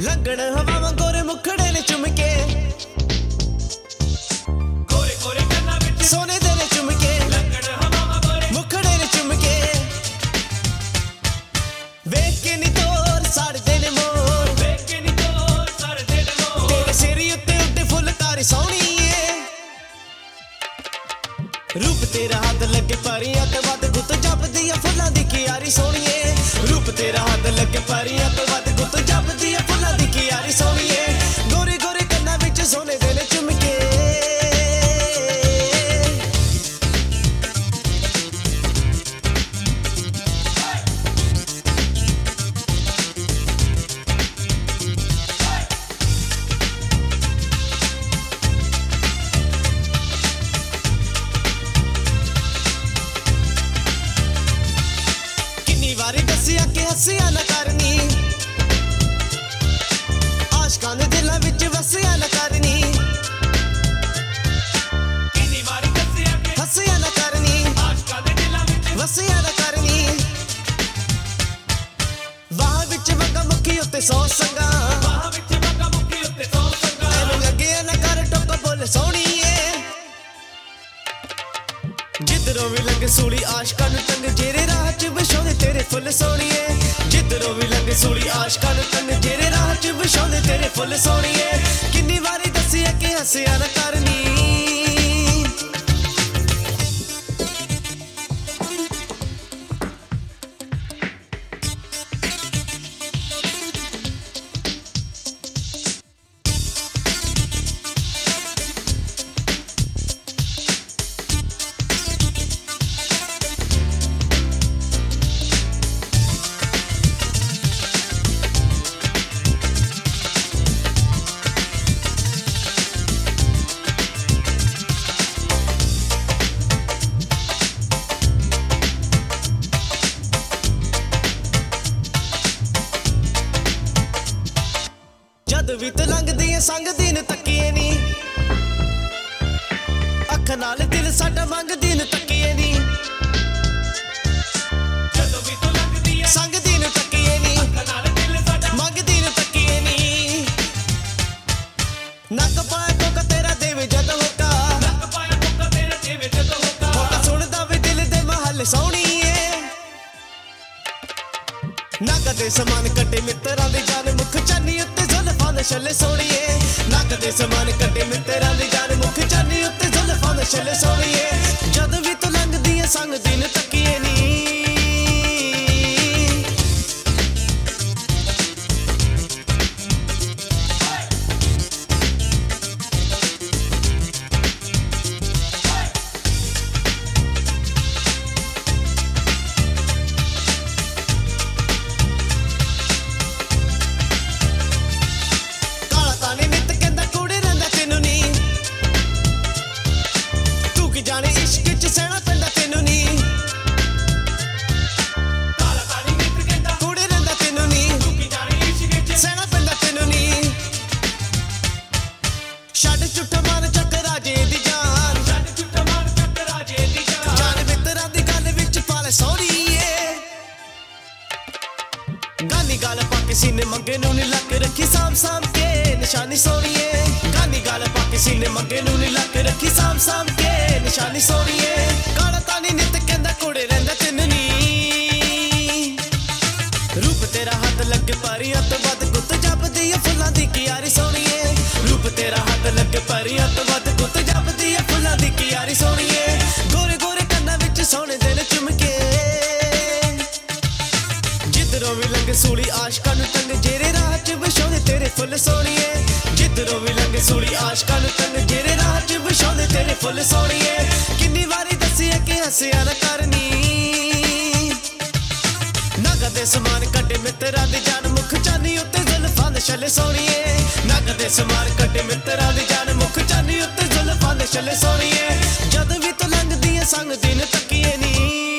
ਲੰਗਣ ਹਵਾਵਾਂ ਗੋਰੇ ਮੁਖੜੇ ਨੇ ਚੁੰਮ ਕੇ, ਗੋਰੇ ਗੋਰੇ ਕੰਨਾਂ ਵਿੱਚ ਸੋਨੇ ਦੇ ਨੇ ਚੁੰਮ ਕੇ, ਲੰਗਣ ਹਵਾਵਾਂ ਗੋਰੇ ਮੁਖੜੇ ਨੇ ਚੁੰਮ ਕੇ। ਵੇਖ ਕੇ ਨੀ ਤੋਰ ਸੜਦੇ ਨੇ ਮੋਰ, ਵੇਖ ਕੇ ਨੀ ਤੋਰ ਸੜਦੇ ਨੇ ਮੋਰ। ਤੇਰੇ ਸਿਰ ਉੱਤੇ ਉੱਡੇ ਫੁੱਲਕਾਰੀ ਸੋਹਣੀ ਏ, ਰੂਪ ਤੇਰਾ ਹੱਥ ਲੱਗੇ ਪਰੀਆਂ ਤੇ ਵੱਧ ਗੁੱਤ ਜਪਦੀ ਆ ਫੁੱਲਾਂ ਦੀ ਕਿਆਰੀ ਸੋਹਣੀਏ। ਰੂਪ ਤੇਰਾ ਹੱਥ ਲੱਗੇ ਪਰੀਆਂ ਤੇ ਵੱਧ ਗੁੱਤ ਜਪਦੀ ਆ ਫੁੱਲਾਂ ਦੀ ਕਿਆਰੀ ਸੋਹਣੀਏ। ਗੋਰੇ ਗੋਰੇ ਕੰਨਾਂ ਵਿੱਚ ਸੋਨੇ ਦੇ ਨੇ ਚੁੰਮ ਕੇ, ਵਾਰੀ ਦੱਸਿਆ ਕਿ ਹੱਸਿਆ ਨਾ ਕਰਨੀ, ਆਸ਼ਕਾਂ ਦੇ ਦਿਲਾਂ ਵਿੱਚ ਵਸਿਆ ਨਾ ਕਰਨੀ। ਕਿੰਨੀ ਵਾਰੀ ਦੱਸਿਆ ਕਿ ਹੱਸਿਆ ਨਾ ਕਰਨੀ, ਆਸ਼ਕਾਂ ਦੇ ਦਿਲਾਂ ਵਿੱਚ ਵਸਿਆ ਨਾ ਕਰਨੀ। ਵਾਹ ਵਿੱਚ ਵਗਾ ਮੁੱਕੀ ਉੱਤੇ ਸੌ ਸੰਗਾ, ਬਾਹਾਂ ਵਿੱਚ ਮੱਕਾ ਮੁੱਕੀ ਉੱਤੇ ਸੌ ਸੰਗਾ। ਐਨੂੰ ਲੱਗਿਆ ਨਾ ਕਰ ਟੋਕਾ ਬੋਲ ਸੋਹਣੀਏ। ਜਿੱਧਰੋਂ ਵੀ ਲੰਘ ਸੂਲੀ ਆਸ਼ਕਾਂ ਨੂੰ ਤੰਗ, ਜਿਹੜੇ ਰਾਹ 'ਚ ਵਿਛਾਉਂਦੇ ਤੇਰੇ ਫੁੱਲ ਸੋਹਣੀਏ। ਜਿੱਧਰੋਂ ਵੀ ਲੰਘ ਸੂਲੀ ਆਸ਼ਕਾਂ ਨੂੰ ਤੰਗ, ਜਿਹੜੇ ਰਾਹ 'ਚ ਵਿਛਾਉਂਦੇ ਤੇਰੇ ਫੁੱਲ ਸੋਹਣੀਏ। ਕਿੰਨੀ ਵਾਰੀ ਦੱਸਿਆ ਕਿ ਹੱਸਿਆ ਨਾ ਕਰਨੀ, ਜਦ ਵੀ ਤੇ ਲੰਘਦੀ ਏ ਸੰਗਦੀ ਨੂੰ ਤੱਕੀਏ ਨੀ, ਅੱਖ ਨਾਲ ਦਿਲ ਸਾਡਾ ਮੰਗਦੀ ਨੂੰ ਤੱਕੀਏ ਨੀ। ਜਦੋਂ ਵੀ ਤੂੰ ਲੰਘਦੀ ਐ ਸੰਗਦੀ ਨੂੰ ਤੱਕੀਏ ਨੀ, ਨਾਲ ਦਿਲ ਸਾਡਾ ਮੰਗਦੀ ਨੂੰ ਤੱਕੀਏ ਨੀ। ਨੱਕ ਪਾਏ ਕੋਕਾ ਤੇਰਾ ਦੇਵੇ ਜਦ ਹੋਕਾ, ਲੱਕ ਪਾਇਆ ਮੁੱਕਾ ਤੇਰਾ ਦੇਵੇ ਜਦੋਂ ਹੋਕਾ। ਹੋਕਾ ਸੁਣਦਾ ਵੀ ਦਿਲ ਦੇ ਮਹੱਲ ਸੋਹਣੀਏ। ਨੱਕ ਦੇ ਸਮਾਨ ਕੱਢੇ ਮਿੱਤਰਾਂ ਦੀ ਜਾਨ, ਮੁਖ ਚਾਨੀ ਉੱਤੇ ਜ਼ੁਲਫਾਂ ਦੇ ਛੱਲੇ ਸੋਹਣੀਏ। ਨੱਕ ਦੇ ਸਮਾਨ ਕੱਢੇ ਮਿੱਤਰਾਂ ਦੀ ਜਾਨ, ਮੁਖ ਚਾਨੀ ਉੱਤੇ ਜ਼ੁਲਫਾਂ ਦੇ ਛੱਲੇ ਸੋਹਣੀਏ। ਜਦ ਵੀ ਤੂੰ ਲੰਘਦੀ ਏ ਸੰਗਦੀ ਨੂੰ ਤੱਕੀਏ ਨੀ, ਕਾਲਾ ਤਾਣੀ ਨਿੱਤ ਕਹਿੰਦਾ ਕੁੜੇ ਰਹਿੰਦਾ ਤੈਨੂੰ ਨੀ, ਤੂੰ ਕੀ ਜਾਣੇ ਇਸ਼ਕ 'ਚ ਸਹਿਣਾ ਪੈਂਦਾ ਤੈਨੂੰ ਨੀ। ਕਾਲਾ ਕਾਲੀ ਨਿੱਤ ਕਹਿੰਦਾ ਕੁੜੇ ਰਹਿੰਦਾ ਤੈਨੂੰ ਨੀ, ਤੂੰ ਕੀ ਜਾਣੀ ਇਸ਼ਕ ਵਿੱਚ ਸਹਿਣਾ ਪੈਂਦਾ ਤੈਨੂੰ ਨੀ। ਛੱਡ ਝੂਠਾ ਮਾਰ ਚੱਕ ਰਾਜੇ ਦੀ ਜਾਨ, ਛੱਡ ਝੂਠਾ ਮਾਰ ਚੱਕ ਰਾਜੇ ਦੀ ਜਾਨ। ਜਾਨ ਮਿੱਤਰਾਂ ਦੀ ਗੱਲ ਵਿੱਚ ਪਾਲੇ ਸੋਹਣੀਏ। ਗਾਨੀ ਗਾਲ ਪਾ ਕੇ ਸੀਨੇ ਮੰਗੇ ਨੂੰ ਨੀ ਲੱਕ ਰੱਖੀ ਸਾਂਭ ਸਾਂਭ ਕੇ ਨਿਸ਼ਾਨੀ ਸੋਹਣੀਏ। ਗਾਨੀ ਗਾਲ ਪਾ ਕੇ ਸੀਨੇ ਮੰਗੇ ਨੂੰ ਨੀ ਲੱਕ ਰੱਖੀ ਸਾਂਭ ਸਾਂਭ ਕੇ ਨਿਸ਼ਾਨੀ ਸੋਹਣੀਏ। ਕਾਲਾ ਤਾਨੀ ਨਿੱਤ ਕਹਿੰਦਾ ਕੁੜੇ ਰਹਿੰਦਾ ਤੈਨੂੰ ਨੀ, ਰੂਪ ਤੇਰਾ ਹੱਥ ਲੱਗੇ ਪਰੀਆਂ ਤੋਂ ਵੱਧ ਗੁੱਤ ਜਪਦੀ ਆ ਫੁੱਲਾਂ ਦੀ ਕਿਆਰੀ ਸੋਹਣੀਏ। ਰੂਪ ਤੇਰਾ ਹੱਥ ਲੱਗੇ ਪਰੀਆਂ ਤੋਂ ਵੱਧ ਗੁੱਤ ਜਪਦੀ ਆ ਫੁੱਲਾਂ ਦੀ ਕਿਆਰੀ ਸੋਹਣੀਏ। ਗੋਰੇ ਗੋਰੇ ਕੰਨਾਂ ਵਿੱਚ ਸੋਨੇ ਦੇ ਨੇ ਚੁੰਮ ਕੇ, ਜਿੱਧਰੋਂ ਵੀ ਲੰਘ ਸੂਲੀ ਆਸ਼ਕਾਂ ਨੂੰ ਤੰਗ, ਜਿਹੜੇ ਰਾਹ 'ਚ ਵਿਛਾਉਂਦੇ ਤੇਰੇ ਫੁੱਲ ਸੋਹਣੀਏ। ਜਿੱਧਰੋਂ ਵੀ ਲੰਘ ਸੂਲੀ ਆਸ਼ਕਾਂ ਨੂੰ ਤੰਗ, ਜਿਹੜੇ ਰਾਹ 'ਚ ਵਿਛਾਉਂਦੇ ਤੇਰੇ ਫੁੱਲ ਸੋਹਣੀਏ। ਕਿੰਨੀ ਵਾਰੀ ਦੱਸਿਆ ਕਿ ਹੱਸਿਆ ਨਾ ਕਰਨੀ, ਨੱਕ ਦੇ ਸਮਾਨ ਕੱਢੇ ਮਿੱਤਰਾਂ ਦੀ ਜਾਨ, ਮੁਖ ਚਾਨੀ ਉੱਤੇ ਜ਼ੁਲਫਾਂ ਦੇ ਛੱਲੇ ਸੋਹਣੀਏ। ਨੱਕ ਦੇ ਸਮਾਨ ਕੱਢੇ ਮਿੱਤਰਾਂ ਦੀ ਜਾਨ, ਮੁਖ ਚਾਨੀ ਉੱਤੇ ਜ਼ੁਲਫਾਂ ਦੇ ਛੱਲੇ ਸੋਹਣੀਏ। ਜਦ ਵੀ ਤੂੰ ਲੰਘਦੀ ਏ ਸੰਗਦੀ ਨੂੰ ਤੱਕੀਏ ਨੀ।